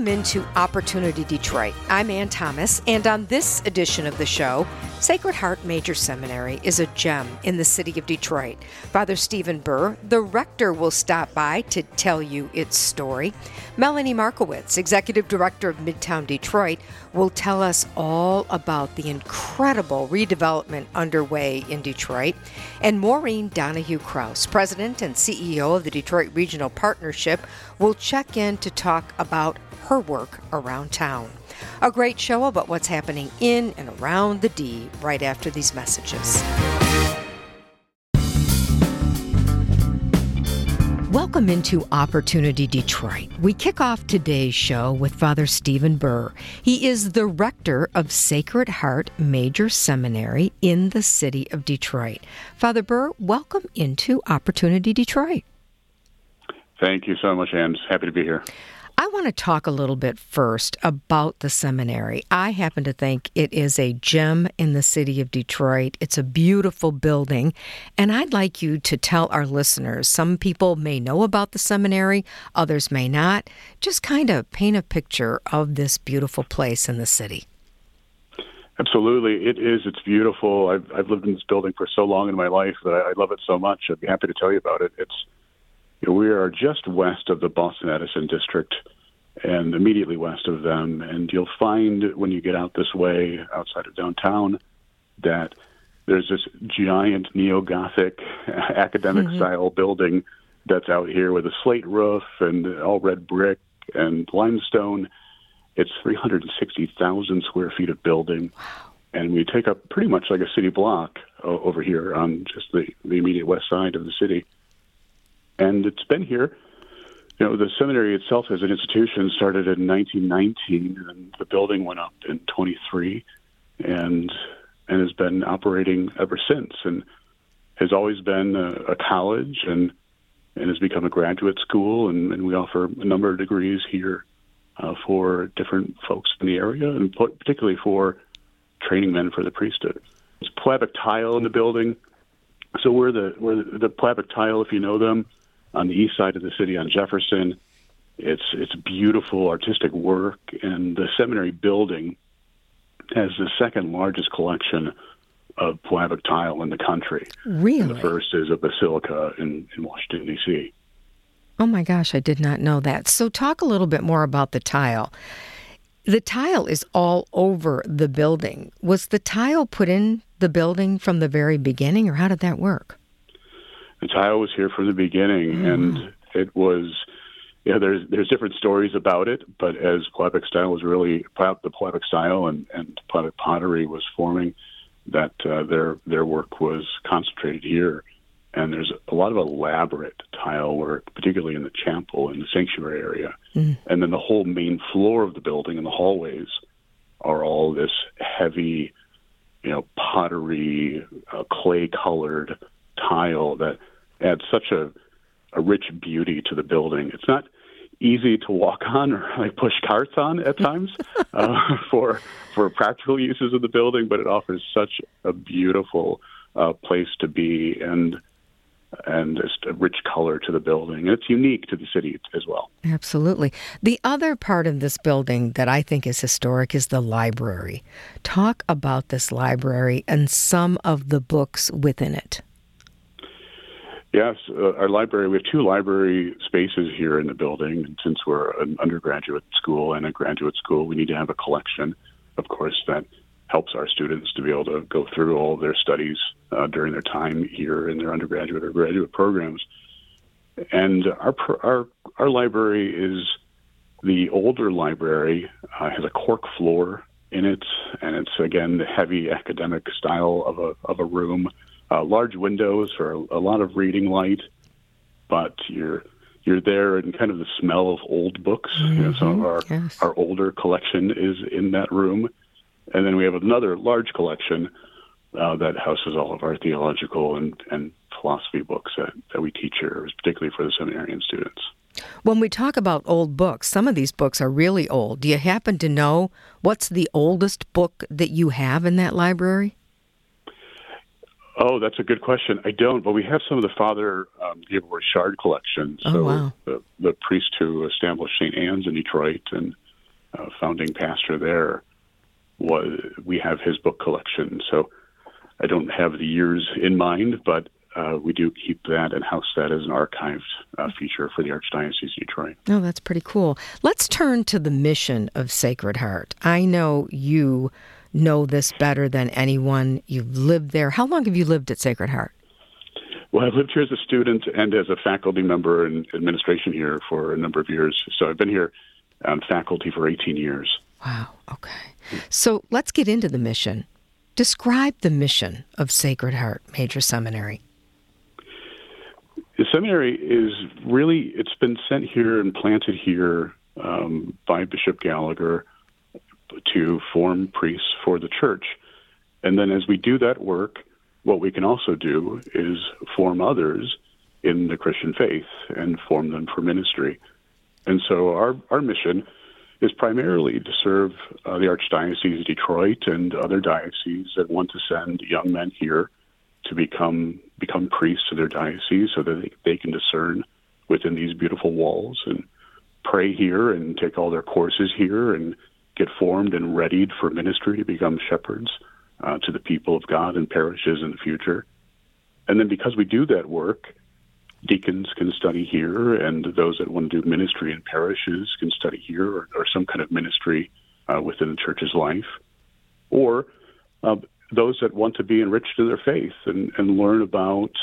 Welcome into Opportunity Detroit. I'm Ann Thomas, and on this edition of the show, Sacred Heart Major Seminary is a gem in the city of Detroit. Father Stephen Burr, the rector, will stop by to tell you its story. Melanie Markowitz, Executive Director of Midtown Detroit, will tell us all about the incredible redevelopment underway in Detroit. And Maureen Donahue-Kraus, President and CEO of the Detroit Regional Partnership, will check in to talk about her work around town. A great show about what's happening in and around the D right after these messages. Welcome into Opportunity Detroit. We kick off today's show with Father Stephen Burr. He is the rector of Sacred Heart Major Seminary in the city of Detroit. Father Burr, welcome into Opportunity Detroit. Thank you so much, Ann. Happy to be here. I want to talk a little bit first about the seminary. I happen to think it is a gem in the city of Detroit. It's a beautiful building, and I'd like you to tell our listeners, some people may know about the seminary, others may not, just kind of paint a picture of this beautiful place in the city. Absolutely. It is. It's beautiful. I've lived in this building for so long in my life that I love it so much. I'd be happy to tell you about it. We are just west of the Boston Edison district and immediately west of them. And you'll find when you get out this way outside of downtown that there's this giant neo-Gothic academic-style building that's out here with a slate roof and all red brick and limestone. It's 360,000 square feet of building. Wow. And we take up pretty much like a city block over here on just the immediate west side of the city. And it's been here. The seminary itself as an institution started in 1919, and the building went up in 23, and has been operating ever since, and has always been a college, and has become a graduate school, and we offer a number of degrees here for different folks in the area, and particularly for training men for the priesthood. There's Plavic tile in the building, so we're the Plavic tile, if you know them, on the east side of the city on Jefferson. It's beautiful artistic work, and the seminary building has the second largest collection of Plavic tile in the country. Really? And the first is a basilica in Washington, D.C. Oh my gosh, I did not know that. So talk a little bit more about the tile. The tile is all over the building. Was the tile put in the building from the very beginning, or how did that work? The tile was here from the beginning, and it was, there's different stories about it, but as Plavic style was really, the Plavic style and Plavic pottery was forming, that their work was concentrated here. And there's a lot of elaborate tile work, particularly in the chapel, in the sanctuary area. And then the whole main floor of the building and the hallways are all this heavy, pottery, clay-colored tile that adds such a rich beauty to the building. It's not easy to walk on or push carts on at times for practical uses of the building, but it offers such a beautiful place to be and just a rich color to the building. And it's unique to the city as well. Absolutely. The other part of this building that I think is historic is the library. Talk about this library and some of the books within it. Yes, our library, we have two library spaces here in the building. And since we're an undergraduate school and a graduate school, we need to have a collection, of course, that helps our students to be able to go through all of their studies during their time here in their undergraduate or graduate programs. And our library is the older library, has a cork floor in it, and it's, again, the heavy academic style of a room. Large windows for a lot of reading light, but you're there in kind of the smell of old books. Some of our older collection is in that room. And then we have another large collection that houses all of our theological and philosophy books that we teach here, particularly for the seminarian students. When we talk about old books, some of these books are really old. Do you happen to know what's the oldest book that you have in that library? Oh, that's a good question. I don't, but we have some of the Father Gabriel Richard collection. So wow. the priest who established St. Anne's in Detroit and founding pastor there, we have his book collection. So I don't have the years in mind, but we do keep that and house that as an archived feature for the Archdiocese of Detroit. Oh, that's pretty cool. Let's turn to the mission of Sacred Heart. I know you know this better than anyone. You've lived there. How long have you lived at Sacred Heart? Well, I've lived here as a student and as a faculty member in administration here for a number of years. So I've been here on faculty for 18 years. Wow, okay. So let's get into the mission. Describe the mission of Sacred Heart Major Seminary. The seminary is really, it's been sent here and planted here by Bishop Gallagher to form priests for the church. And then as we do that work, what we can also do is form others in the Christian faith and form them for ministry. And so our mission is primarily to serve the Archdiocese of Detroit and other dioceses that want to send young men here to become priests of their diocese so that they can discern within these beautiful walls and pray here and take all their courses here and get formed and readied for ministry to become shepherds to the people of God and parishes in the future. And then because we do that work, deacons can study here, and those that want to do ministry in parishes can study here or some kind of ministry within the church's life. Or those that want to be enriched in their faith and learn about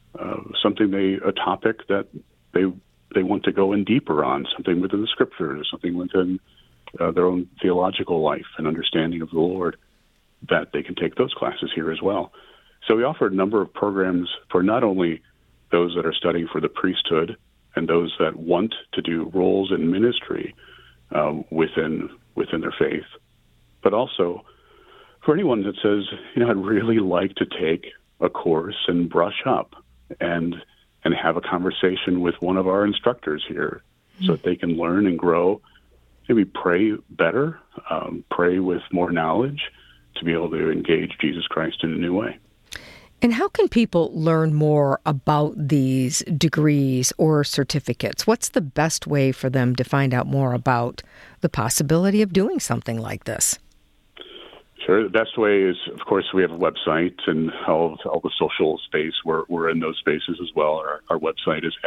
a topic that they want to go in deeper on, something within the scriptures, something within their own theological life and understanding of the Lord, that they can take those classes here as well. So we offer a number of programs for not only those that are studying for the priesthood and those that want to do roles in ministry within their faith, but also for anyone that says, I'd really like to take a course and brush up and have a conversation with one of our instructors here so that they can learn and grow, maybe pray better, pray with more knowledge to be able to engage Jesus Christ in a new way. And how can people learn more about these degrees or certificates? What's the best way for them to find out more about the possibility of doing something like this? Sure. The best way is, of course, we have a website and all the social space. We're in those spaces as well. Our website is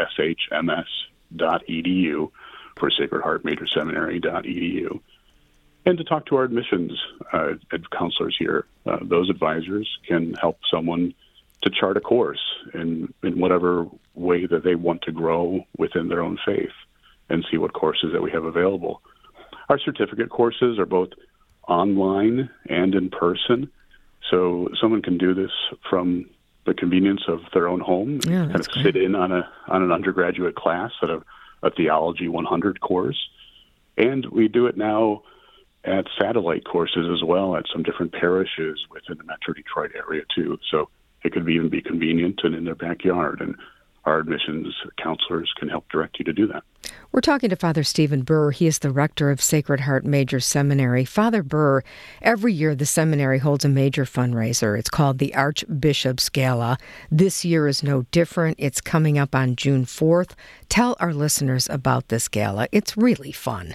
shms.edu for Sacred Heart Major Seminary.edu. And to talk to our admissions counselors here, those advisors can help someone to chart a course in whatever way that they want to grow within their own faith and see what courses that we have available. Our certificate courses are both online and in person, so someone can do this from the convenience of their own home, kind of sit in on an undergraduate class at a Theology 100 course. And we do it now at satellite courses as well at some different parishes within the Metro Detroit area too. So it could even be convenient and in their backyard, and our admissions counselors can help direct you to do that. We're talking to Father Stephen Burr. He is the rector of Sacred Heart Major Seminary. Father Burr, every year the seminary holds a major fundraiser. It's called the Archbishop's Gala. This year is no different. It's coming up on June 4th. Tell our listeners about this gala. It's really fun.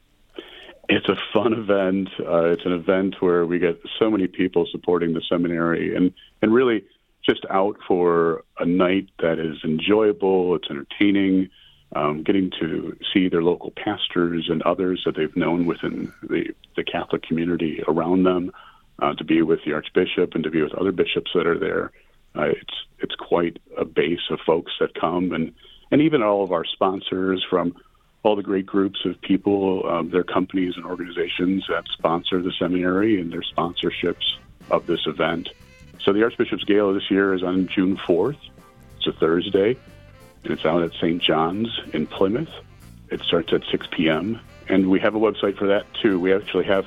It's a fun event. It's an event where we get so many people supporting the seminary and really just out for a night that is enjoyable, it's entertaining, getting to see their local pastors and others that they've known within the Catholic community around them, to be with the Archbishop and to be with other bishops that are there. It's quite a base of folks that come, and even all of our sponsors from all the great groups of people, their companies and organizations that sponsor the seminary and their sponsorships of this event. So the Archbishop's Gala this year is on June 4th. It's a Thursday, and it's out at St. John's in Plymouth. It starts at 6 p.m., and we have a website for that, too. We actually have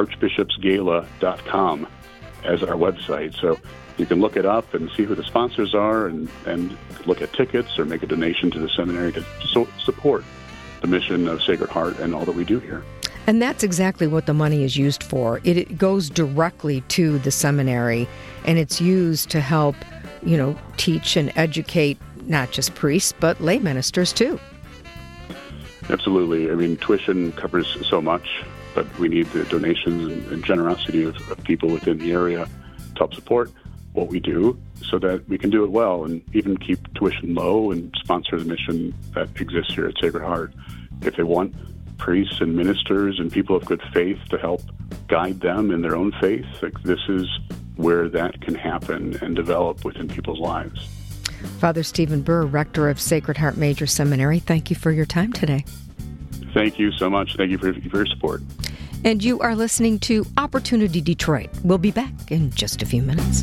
archbishopsgala.com as our website, so you can look it up and see who the sponsors are and look at tickets or make a donation to the seminary to support the mission of Sacred Heart and all that we do here. And that's exactly what the money is used for. It goes directly to the seminary, and it's used to help, teach and educate not just priests, but lay ministers too. Absolutely. I mean, tuition covers so much but we need the donations and generosity of people within the area to help support what we do so that we can do it well and even keep tuition low and sponsor the mission that exists here at Sacred Heart. If they want priests and ministers and people of good faith to help guide them in their own faith, like, this is where that can happen and develop within people's lives. Father Stephen Burr, Rector of Sacred Heart Major Seminary, thank you for your time today. Thank you so much. Thank you for your support. And you are listening to Opportunity Detroit. We'll be back in just a few minutes.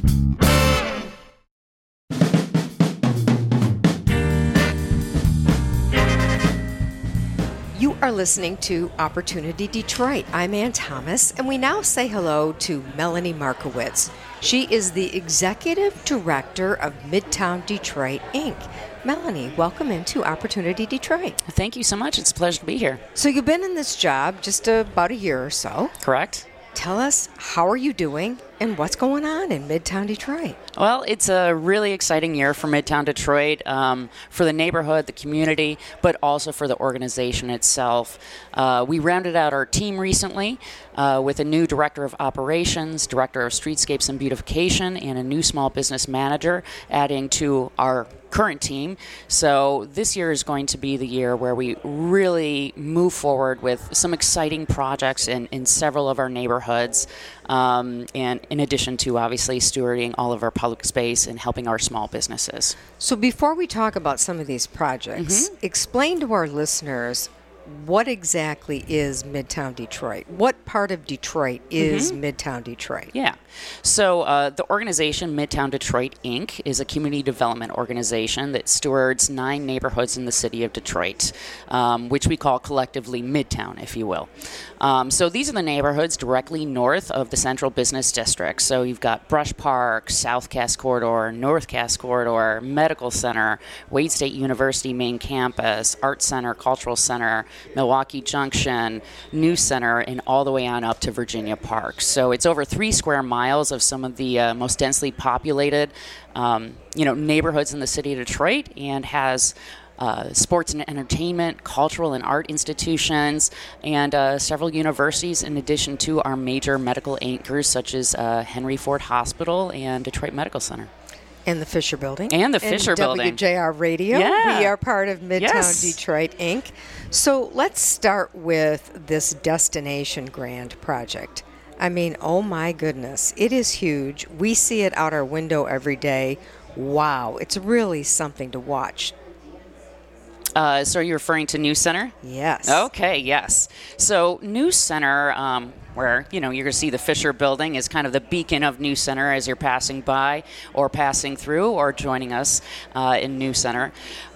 You are listening to Opportunity Detroit. I'm Ann Thomas, and we now say hello to Melanie Markowitz. She is the Executive Director of Midtown Detroit, Inc. Melanie, welcome into Opportunity Detroit. Thank you so much. It's a pleasure to be here. So you've been in this job just about a year or so. Correct. Tell us, how are you doing and what's going on in Midtown Detroit? Well, it's a really exciting year for Midtown Detroit, for the neighborhood, the community, but also for the organization itself. We rounded out our team recently with a new Director of Operations, Director of Streetscapes and Beautification, and a new Small Business Manager, adding to our current team. So this year is going to be the year where we really move forward with some exciting projects in several of our neighborhoods, and in addition to obviously stewarding all of our public space and helping our small businesses. So before we talk about some of these projects, explain to our listeners, what exactly is Midtown Detroit? What part of Detroit is Midtown Detroit? Yeah. So the organization Midtown Detroit, Inc. is a community development organization that stewards 9 neighborhoods in the city of Detroit, which we call collectively Midtown, if you will. So these are the neighborhoods directly north of the Central Business District. So you've got Brush Park, South Cass Corridor, North Cass Corridor, Medical Center, Wayne State University Main Campus, Art Center, Cultural Center, Milwaukee Junction, News Center, and all the way on up to Virginia Park. So it's over 3 square miles of some of the most densely populated, neighborhoods in the city of Detroit, and has sports and entertainment, cultural and art institutions, and several universities, in addition to our major medical anchors such as Henry Ford Hospital and Detroit Medical Center. And the Fisher Building. And the Fisher Building. WJR Radio. Yeah. We are part of Midtown Detroit, Inc. So let's start with this Destination Grand project. I mean, oh my goodness, it is huge. We see it out our window every day. Wow, it's really something to watch. So are you referring to News Center? Yes. Okay, yes. So News Center, where, you're going to see the Fisher Building is kind of the beacon of News Center as you're passing by or passing through or joining us in News Center.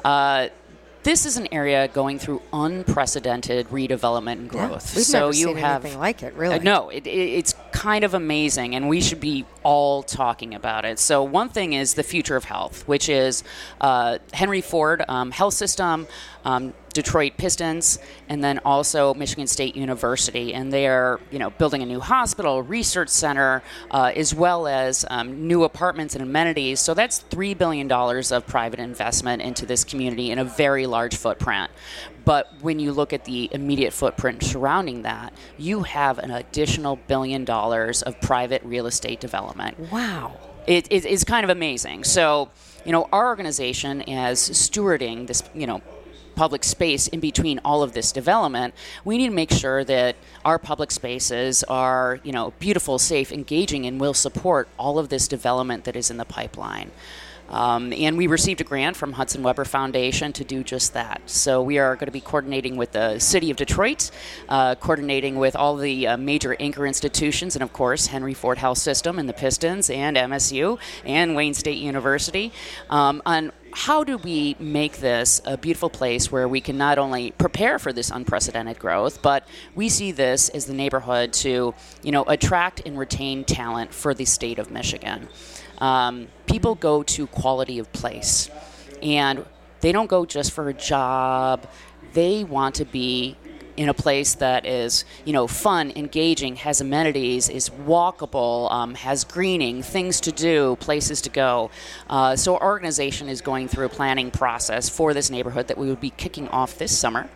This is an area going through unprecedented redevelopment and growth. Yeah, we've never seen anything like it, really. No, it's kind of amazing, and we should be all talking about it. So one thing is the future of health, which is Henry Ford Health System, Detroit Pistons, and then also Michigan State University. And they are, building a new hospital, research center, as well as new apartments and amenities. So that's $3 billion of private investment into this community in a very large footprint. But when you look at the immediate footprint surrounding that, you have an additional $1 billion of private real estate development. Wow. It's kind of amazing. So, our organization, as stewarding this, public space in between all of this development, we need to make sure that our public spaces are, beautiful, safe, engaging, and will support all of this development that is in the pipeline. And we received a grant from Hudson Weber Foundation to do just that. So we are going to be coordinating with the City of Detroit, coordinating with all the major anchor institutions, and of course Henry Ford Health System and the Pistons and MSU and Wayne State University, on how do we make this a beautiful place where we can not only prepare for this unprecedented growth, but we see this as the neighborhood to, attract and retain talent for the state of Michigan. People go to quality of place, and they don't go just for a job. They want to be in a place that is, fun, engaging, has amenities, is walkable, has greening, things to do, places to go. So our organization is going through a planning process for this neighborhood that we would be kicking off this summer.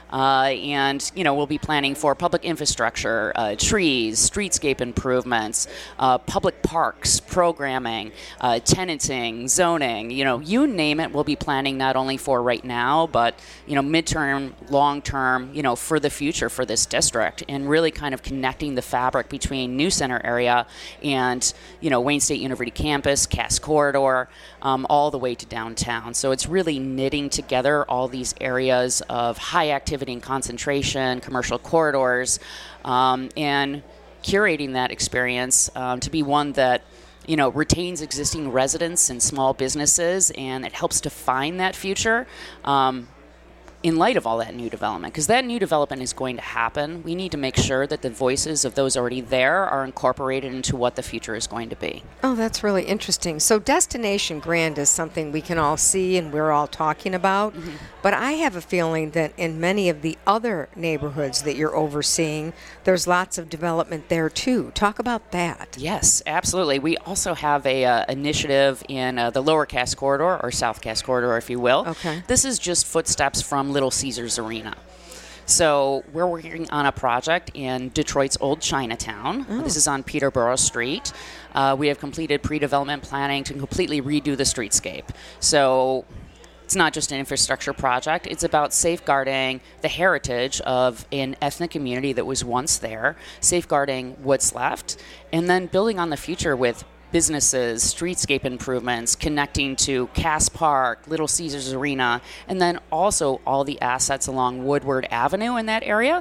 And, we'll be planning for public infrastructure, trees, streetscape improvements, public parks, programming, tenanting, zoning, you name it, we'll be planning not only for right now, but, midterm, long-term, for the future for this district, and really kind of connecting the fabric between New Center area and, Wayne State University campus, Cass Corridor, all the way to downtown. So it's really knitting together all these areas of high activity and concentration, commercial corridors, and curating that experience to be one that retains existing residents and small businesses, and it helps define that future in light of all that new development, because that new development is going to happen. We need to make sure that the voices of those already there are incorporated into what the future is going to be. Oh, that's really interesting. So Destination Grand is something we can all see and we're all talking about, but I have a feeling that in many of the other neighborhoods that you're overseeing, there's lots of development there too. Talk about that. Yes, absolutely. We also have a initiative in the Lower Cass Corridor, or South Cass Corridor, if you will. Okay. This is just footsteps from Little Caesars Arena. So we're working on a project in Detroit's Old Chinatown. Oh. This is on Peterborough Street. We have completed pre-development planning to completely redo the streetscape. So it's not just an infrastructure project. It's about safeguarding the heritage of an ethnic community that was once there, safeguarding what's left, and then building on the future with businesses, streetscape improvements, connecting to Cass Park, Little Caesars Arena, and then also all the assets along Woodward Avenue in that area.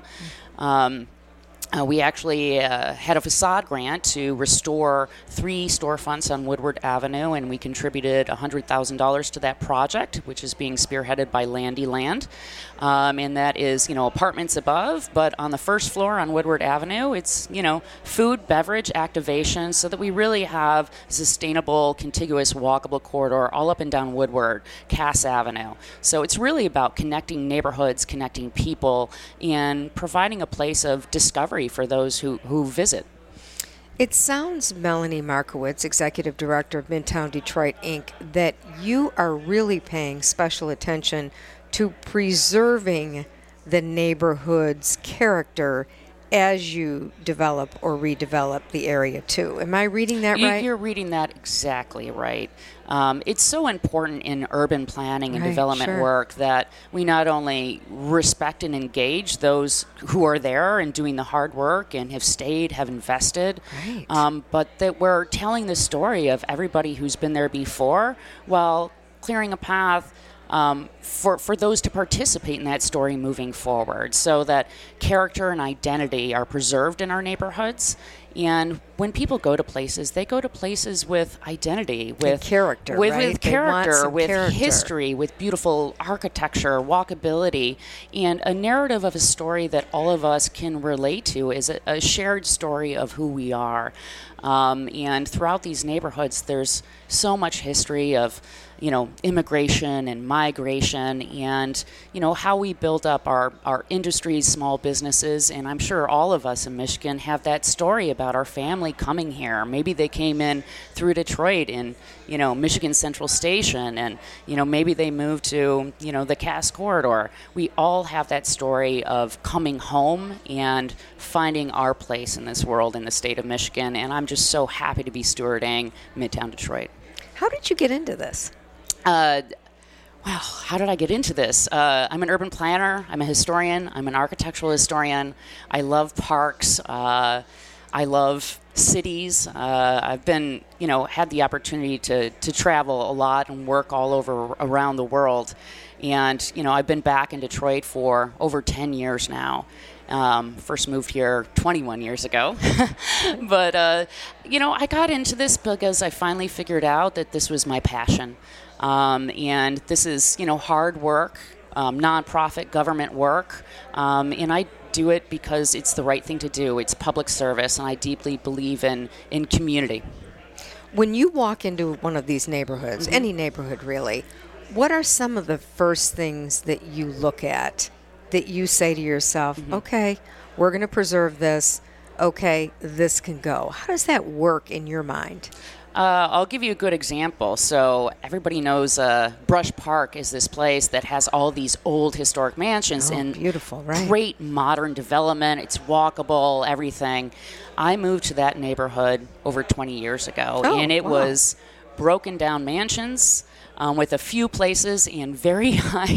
We actually had a facade grant to restore 3 storefronts on Woodward Avenue, and we contributed $100,000 to that project, which is being spearheaded by Landy Land. And that is, apartments above, but on the first floor on Woodward Avenue, it's, food, beverage, activation, so that we really have a sustainable, contiguous, walkable corridor all up and down Woodward, Cass Avenue. So it's really about connecting neighborhoods, connecting people, and providing a place of discovery for those who visit. It sounds, Melanie Markowitz, Executive Director of Midtown Detroit, Inc., that you are really paying special attention to preserving the neighborhood's character as you develop or redevelop the area too. Am I reading that right? You're reading that exactly right. It's so important in urban planning and Right, development sure. work that we not only respect and engage those who are there and doing the hard work and have stayed, have invested, Right. but that we're telling the story of everybody who's been there before while clearing a path for those to participate in that story moving forward, so that character and identity are preserved in our neighborhoods. And when people go to places, they go to places with identity, with character, with, right? with They want character, some with character. history, with beautiful architecture, walkability, and a narrative of a story that all of us can relate to is a shared story of who we are. And throughout these neighborhoods, there's so much history of, immigration and migration and, how we build up our industries, small businesses. And I'm sure all of us in Michigan have that story about our family coming here. Maybe they came in through Detroit in, Michigan Central Station, and, maybe they moved to, the Cass Corridor. We all have that story of coming home and finding our place in this world in the state of Michigan. And I'm just so happy to be stewarding Midtown Detroit. How did you get into this? Well, how did I get into this? I'm an urban planner. I'm a historian. I'm an architectural historian. I love parks. I love cities. I've been, had the opportunity to travel a lot and work all over around the world. And, I've been back in Detroit for over 10 years now. First moved here 21 years ago. But, I got into this because I finally figured out that this was my passion. And this is, hard work, nonprofit government work. And I do it because it's the right thing to do. It's public service, and I deeply believe in community. When you walk into one of these neighborhoods, any neighborhood really, what are some of the first things that you look at that you say to yourself, okay, we're going to preserve this, okay, this can go? How does that work in your mind? I'll give you a good example. So everybody knows Brush Park is this place that has all these old historic mansions and beautiful, right? Great modern development. It's walkable, everything. I moved to that neighborhood over 20 years ago, and it was broken down mansions with a few places and very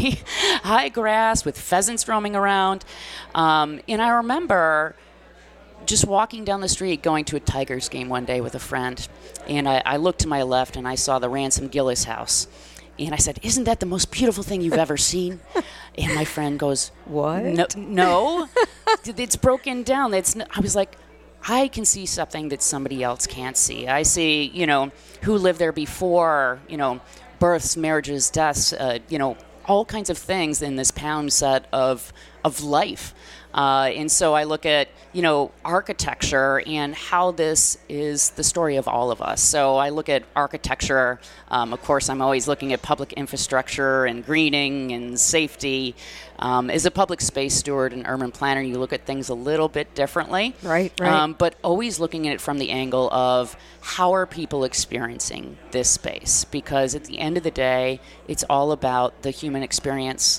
high grass with pheasants roaming around. And I remember just walking down the street, going to a Tigers game one day with a friend, and I looked to my left and I saw the Ransom Gillis house. And I said, "Isn't that the most beautiful thing you've ever seen?" And my friend goes, "What? No, it's broken down. I was like, I can see something that somebody else can't see. I see, who lived there before, births, marriages, deaths, all kinds of things in this pound set of life. And so I look at, architecture and how this is the story of all of us. So I look at architecture. Of course, I'm always looking at public infrastructure and greening and safety. As a public space steward and urban planner, you look at things a little bit differently. Right. But always looking at it from the angle of how are people experiencing this space? Because at the end of the day, it's all about the human experience.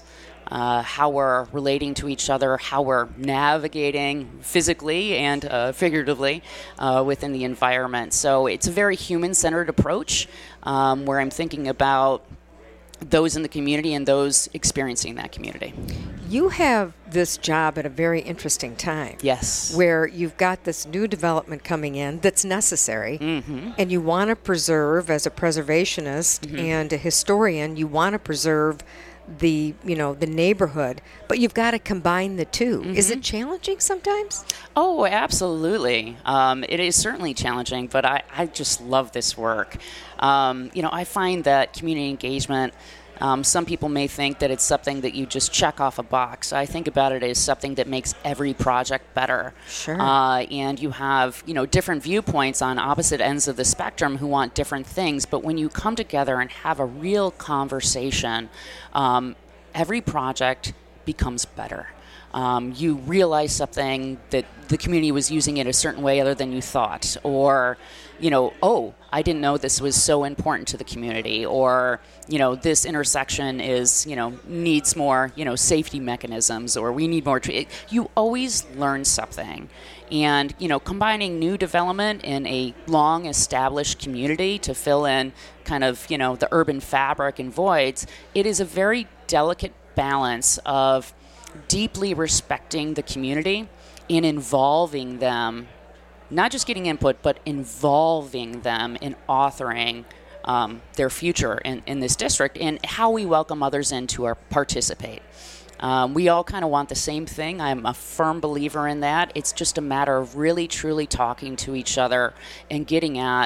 How we're relating to each other, how we're navigating physically and figuratively within the environment. So it's a very human-centered approach where I'm thinking about those in the community and those experiencing that community. You have this job at a very interesting time. Yes. Where you've got this new development coming in that's necessary, and you want to preserve, as a preservationist and a historian, you want to preserve the neighborhood, but you've got to combine the two. Is it challenging sometimes? Oh, absolutely. It is certainly challenging, but I just love this work. I find that community engagement, some people may think that it's something that you just check off a box. I think about it as something that makes every project better. Sure. And you have, different viewpoints on opposite ends of the spectrum who want different things. But when you come together and have a real conversation, every project becomes better. You realize something that the community was using it a certain way other than you thought, or, I didn't know this was so important to the community, or, this intersection is, needs more, safety mechanisms, or we need more. You always learn something. And, combining new development in a long established community to fill in kind of, the urban fabric and voids, it is a very delicate balance of deeply respecting the community and involving them, not just getting input, but involving them in authoring their future in this district and how we welcome others in to participate. We all kind of want the same thing. I'm a firm believer in that. It's just a matter of really, truly talking to each other and getting at,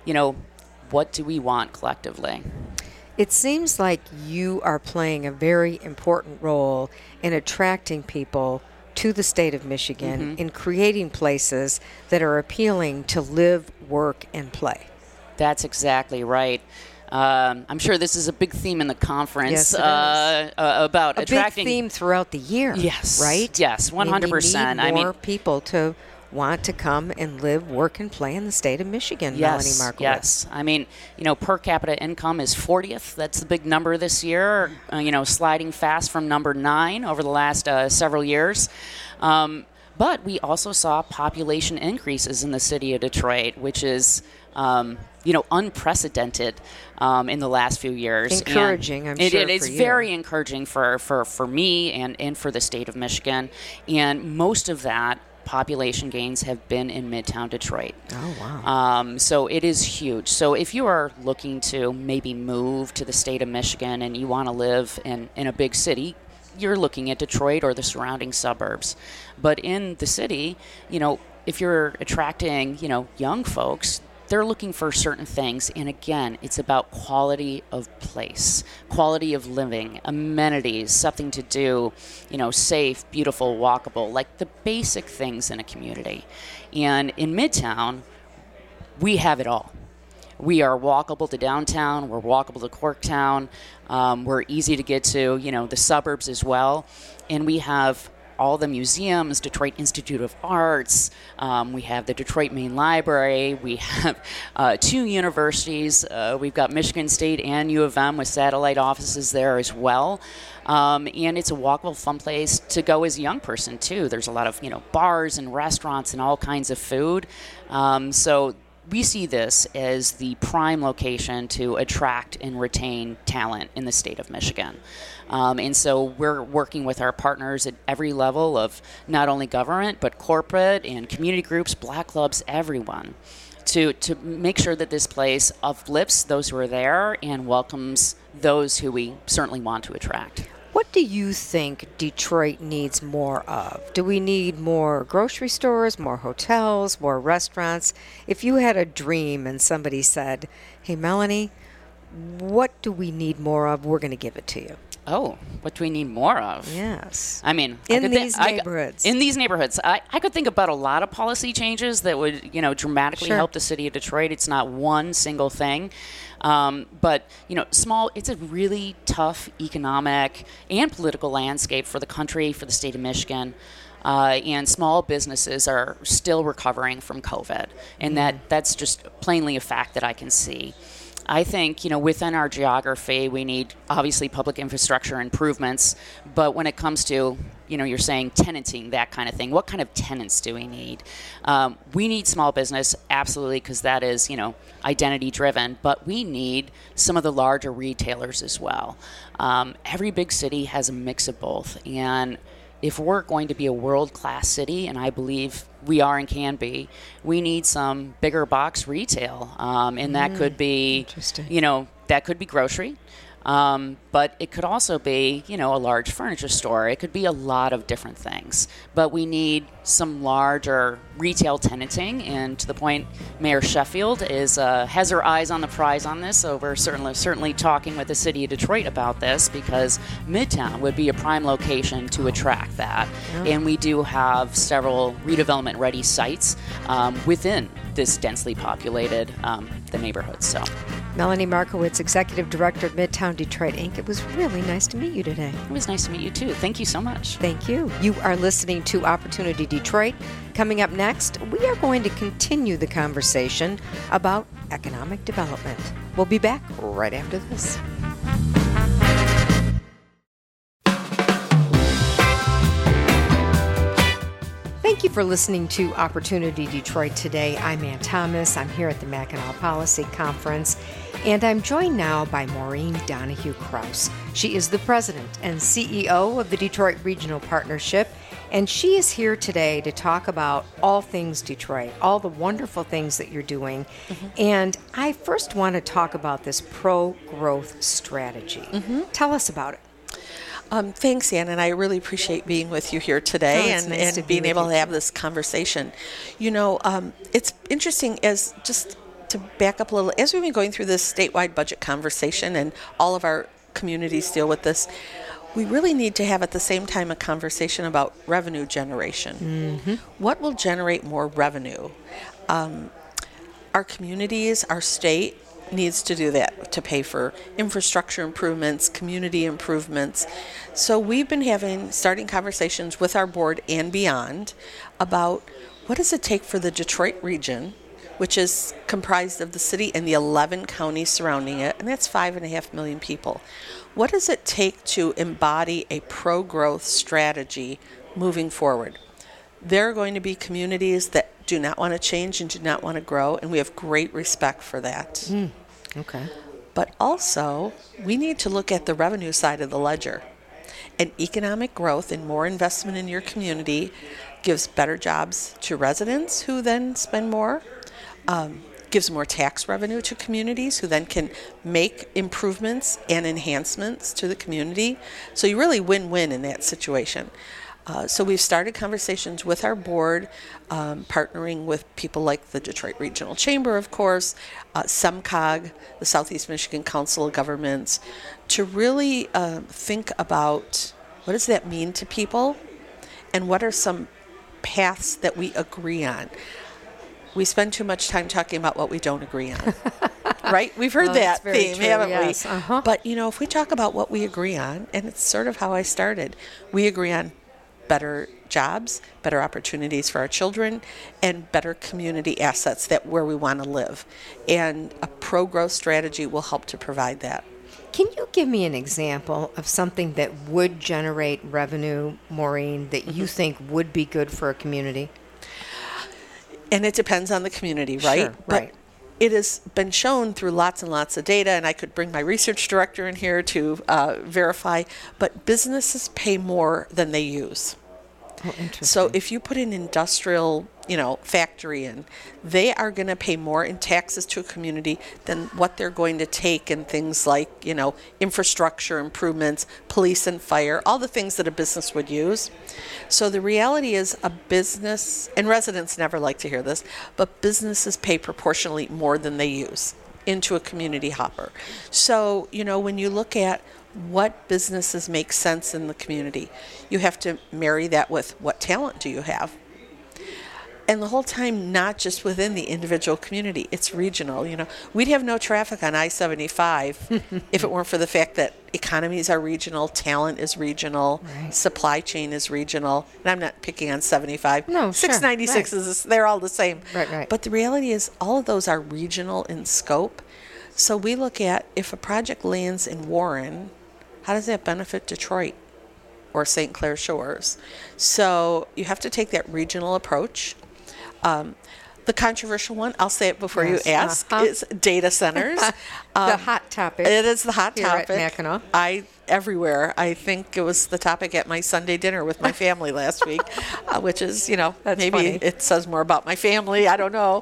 what do we want collectively? It seems like you are playing a very important role in attracting people to the state of Michigan, in creating places that are appealing to live, work, and play. That's exactly right. I'm sure this is a big theme in the conference. Yes, it is. About a attracting. A big theme throughout the year. Yes. Right? Yes, 100%. We need more people to want to come and live, work, and play in the state of Michigan, yes, Melanie Markowitz. Yes. I mean, per capita income is 40th. That's the big number this year, sliding fast from number 9 over the last several years. But we also saw population increases in the city of Detroit, which is, unprecedented in the last few years. Encouraging, and I'm sure, it's for you. very encouraging for me and for the state of Michigan. And most of that population gains have been in Midtown Detroit. Oh, wow. So it is huge. So if you are looking to maybe move to the state of Michigan and you want to live in a big city, you're looking at Detroit or the surrounding suburbs. But in the city, if you're attracting, young folks, they're looking for certain things. And again, it's about quality of place, quality of living, amenities, something to do, safe, beautiful, walkable, like the basic things in a community. And in Midtown, we have it all. We are walkable to downtown. We're walkable to Corktown. We're easy to get to, the suburbs as well. And we have all the museums, Detroit Institute of Arts, we have the Detroit Main Library, we have 2 universities, we've got Michigan State and U of M with satellite offices there as well. And it's a walkable, fun place to go as a young person, too. There's a lot of, bars and restaurants and all kinds of food. So we see this as the prime location to attract and retain talent in the state of Michigan. And so we're working with our partners at every level of not only government, but corporate and community groups, black clubs, everyone, to make sure that this place uplifts those who are there and welcomes those who we certainly want to attract. What do you think Detroit needs more of? Do we need more grocery stores, more hotels, more restaurants? If you had a dream and somebody said, hey, Melanie, what do we need more of? We're going to give it to you. Oh, what do we need more of? Yes. I mean, in these neighborhoods. I could think about a lot of policy changes that would, dramatically help the city of Detroit. It's not one single thing. But, it's a really tough economic and political landscape for the country, for the state of Michigan. And small businesses are still recovering from COVID. And that's just plainly a fact that I can see. I think, within our geography, we need, obviously, public infrastructure improvements. But when it comes to, you're saying tenanting, that kind of thing, what kind of tenants do we need? We need small business, absolutely, because that is, identity-driven. But we need some of the larger retailers as well. Every big city has a mix of both. And if we're going to be a world-class city, and I believe we are and can be, we need some bigger box retail. And that could be, that could be grocery. But it could also be, a large furniture store. It could be a lot of different things. But we need some larger retail tenanting. And to the point, Mayor Sheffield has her eyes on the prize on this. So we're certainly talking with the city of Detroit about this, because Midtown would be a prime location to attract that. Yeah. And we do have several redevelopment-ready sites within this densely populated the neighborhood. So. Melanie Markowitz, Executive Director of Midtown Detroit, Inc. It was really nice to meet you today. It was nice to meet you, too. Thank you so much. Thank you. You are listening to Opportunity Detroit. Coming up next, we are going to continue the conversation about economic development. We'll be back right after this. Thank you for listening to Opportunity Detroit today. I'm Ann Thomas. I'm here at the Mackinac Policy Conference, and I'm joined now by Maureen Donahue-Kraus. She is the president and CEO of the Detroit Regional Partnership, and she is here today to talk about all things Detroit, all the wonderful things that you're doing. Mm-hmm. And I first want to talk about this pro-growth strategy. Mm-hmm. Tell us about it. Thanks, Ann, and I really appreciate being with you here today and being able to have this conversation. It's interesting, as just to back up a little, as we've been going through this statewide budget conversation and all of our communities deal with this, we really need to have at the same time a conversation about revenue generation. Mm-hmm. What will generate more revenue? Our communities, our state, needs to do that, to pay for infrastructure improvements, community improvements. So we've been starting conversations with our board and beyond about what does it take for the Detroit region, which is comprised of the city and the 11 counties surrounding it, and that's 5.5 million people. What does it take to embody a pro-growth strategy moving forward? There are going to be communities that do not want to change and do not want to grow, and we have great respect for that. Okay. But also, we need to look at the revenue side of the ledger. And economic growth and more investment in your community gives better jobs to residents, who then spend more, gives more tax revenue to communities, who then can make improvements and enhancements to the community. So you really win-win in that situation. So we've started conversations with our board, partnering with people like the Detroit Regional Chamber, of course, SEMCOG, the Southeast Michigan Council of Governments, to really think about what does that mean to people and what are some paths that we agree on. We spend too much time talking about what we don't agree on, right? We've heard that theme, haven't we? Uh-huh. But, if we talk about what we agree on, and it's sort of how I started, we agree on better jobs, better opportunities for our children, and better community assets that where we want to live. And a pro-growth strategy will help to provide that. Can you give me an example of something that would generate revenue, Maureen, that you think would be good for a community? And it depends on the community, right? Sure, right. It has been shown through lots and lots of data, and I could bring my research director in here to verify, but businesses pay more than they use. Oh, interesting. So if you put an industrial, factory in, they are going to pay more in taxes to a community than what they're going to take in things like, infrastructure improvements, police and fire, all the things that a business would use. So the reality is a business, and residents never like to hear this, but businesses pay proportionally more than they use into a community hopper. So, when you look at what businesses make sense in the community, you have to marry that with what talent do you have. And the whole time, not just within the individual community, it's regional. We'd have no traffic on I-75 if it weren't for the fact that economies are regional, talent is regional, right. Supply chain is regional. And I'm not picking on 75. No, 696 sure, right. they're all the same. Right. But the reality is all of those are regional in scope. So we look at if a project lands in Warren, how does that benefit Detroit or St. Clair Shores? So you have to take that regional approach. The controversial one, I'll say it before you ask, is data centers. The hot topic. It is the hot here topic. At Mackinac. Everywhere. I think it was the topic at my Sunday dinner with my family last week, which is, maybe funny. It says more about my family. I don't know.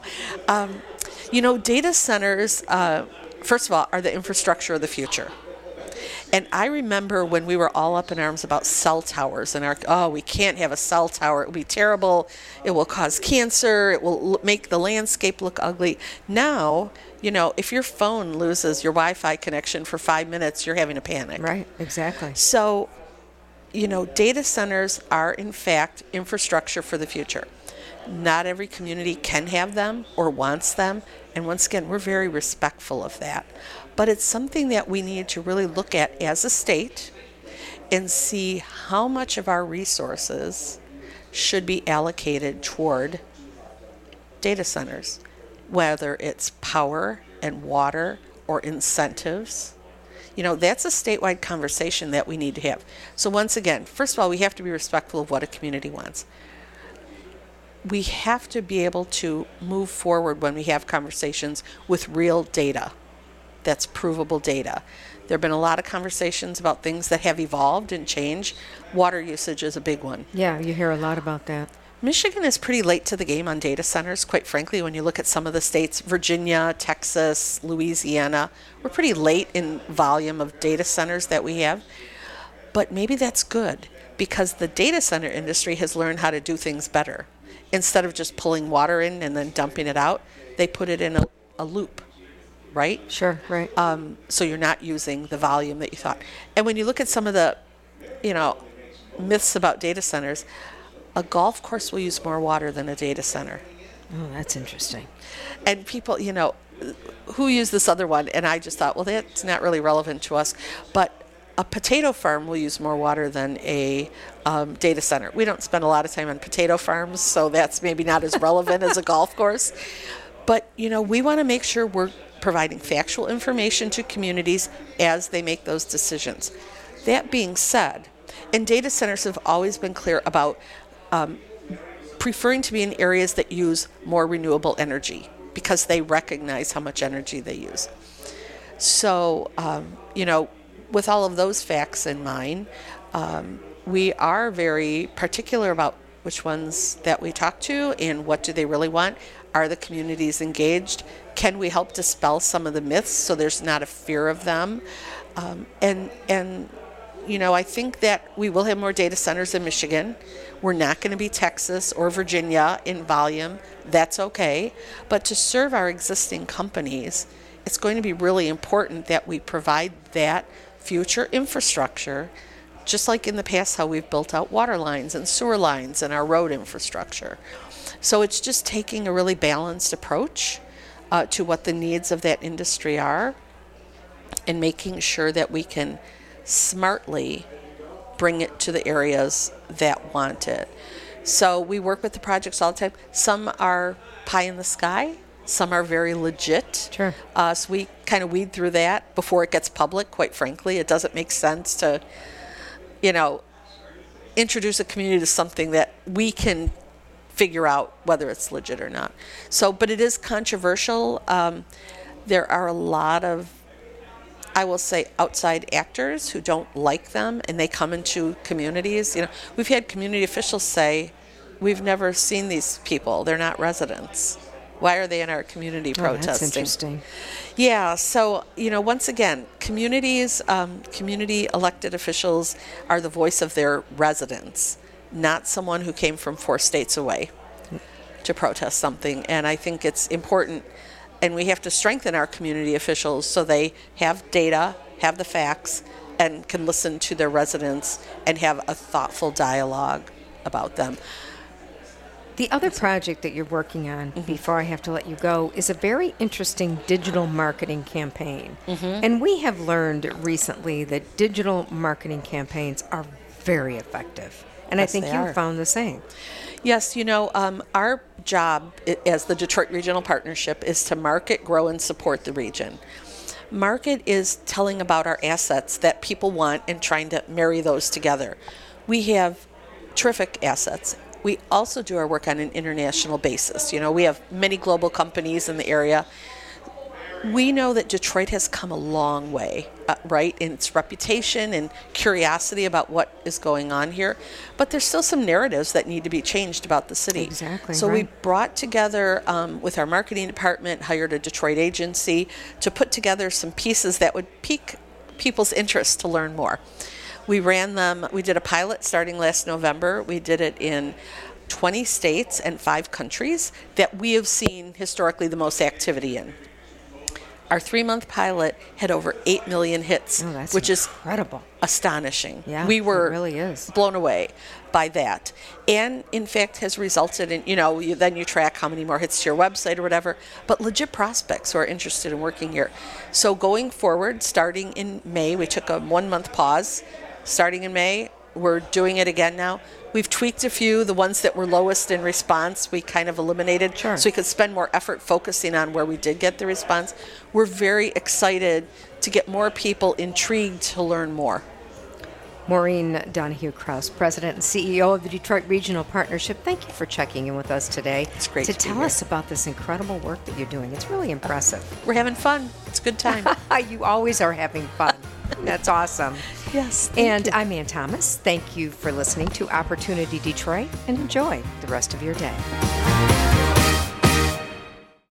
Data centers, first of all, are the infrastructure of the future. And I remember when we were all up in arms about cell towers and we can't have a cell tower. It will be terrible. It will cause cancer. It will make the landscape look ugly. Now, if your phone loses your Wi-Fi connection for 5 minutes, you're having a panic. Right, exactly. So, data centers are in fact infrastructure for the future. Not every community can have them or wants them. And once again, we're very respectful of that. But it's something that we need to really look at as a state and see how much of our resources should be allocated toward data centers, whether it's power and water or incentives. That's a statewide conversation that we need to have. So once again, first of all, we have to be respectful of what a community wants. We have to be able to move forward when we have conversations with real data. That's provable data. There have been a lot of conversations about things that have evolved and changed. Water usage is a big one. Yeah, you hear a lot about that. Michigan is pretty late to the game on data centers, quite frankly, when you look at some of the states, Virginia, Texas, Louisiana, we're pretty late in volume of data centers that we have. But maybe that's good because the data center industry has learned how to do things better. Instead of just pulling water in and then dumping it out, they put it in a loop. Right? Sure, right. So you're not using the volume that you thought. And when you look at some of the, myths about data centers, a golf course will use more water than a data center. Oh, that's interesting. And people, who use this other one? And I just thought, well, that's not really relevant to us. But a potato farm will use more water than a data center. We don't spend a lot of time on potato farms, so that's maybe not as relevant as a golf course. But, we want to make sure we're providing factual information to communities as they make those decisions. That being said, and data centers have always been clear about preferring to be in areas that use more renewable energy because they recognize how much energy they use. So, with all of those facts in mind, we are very particular about which ones that we talk to and what do they really want. Are the communities engaged? Can we help dispel some of the myths so there's not a fear of them? I think that we will have more data centers in Michigan. We're not going to be Texas or Virginia in volume. That's okay. But to serve our existing companies, it's going to be really important that we provide that future infrastructure, just like in the past how we've built out water lines and sewer lines and our road infrastructure. So it's just taking a really balanced approach to what the needs of that industry are and making sure that we can smartly bring it to the areas that want it. So we work with the projects all the time. Some are pie in the sky. Some are very legit. Sure. So we kind of weed through that before it gets public, quite frankly. It doesn't make sense to, introduce a community to something that we can figure out whether it's legit or not. So, but it is controversial. There are a lot of, I will say, outside actors who don't like them, and they come into communities. We've had community officials say, "We've never seen these people. They're not residents. Why are they in our community protesting?" That's interesting. Yeah, so, once again, communities, community elected officials are the voice of their residents, not someone who came from 4 states away to protest something. And I think it's important, and we have to strengthen our community officials so they have data, have the facts, and can listen to their residents and have a thoughtful dialogue about them. The other project that you're working on, before I have to let you go, is a very interesting digital marketing campaign. And we have learned recently that digital marketing campaigns are very effective. And Yes, I think they you are. found the same. Yes, our job as the Detroit Regional Partnership is to market, grow, and support the region. Market is telling about our assets that people want and trying to marry those together. We have terrific assets. We also do our work on an international basis. We have many global companies in the area. We know that Detroit has come a long way, right, in its reputation and curiosity about what is going on here. But there's still some narratives that need to be changed about the city. Exactly, So we right. brought together, with our marketing department, hired a Detroit agency to put together some pieces that would pique people's interest to learn more. We ran them, we did a pilot starting last November. We did it in 20 states and 5 countries that we have seen historically the most activity in. Our 3-month pilot had over 8 million hits, Oh, that's which is incredible. astonishing. Yeah, We were it really is. blown away by that. And in fact has resulted in, then you track how many more hits to your website or whatever, but legit prospects who are interested in working here. So going forward, starting in May, we took a 1-month pause. Starting in May, we're doing it again now. We've tweaked a few. The ones that were lowest in response, we kind of eliminated. Sure. So we could spend more effort focusing on where we did get the response. We're very excited to get more people intrigued to learn more. Maureen Donahue-Kraus, President and CEO of the Detroit Regional Partnership, thank you for checking in with us today. It's great to to be tell here. us about this incredible work that you're doing. It's really impressive. We're having fun. It's a good time. You always are having fun. That's awesome. Yes. And I'm Ann Thomas. Thank you for listening to Opportunity Detroit, and enjoy the rest of your day.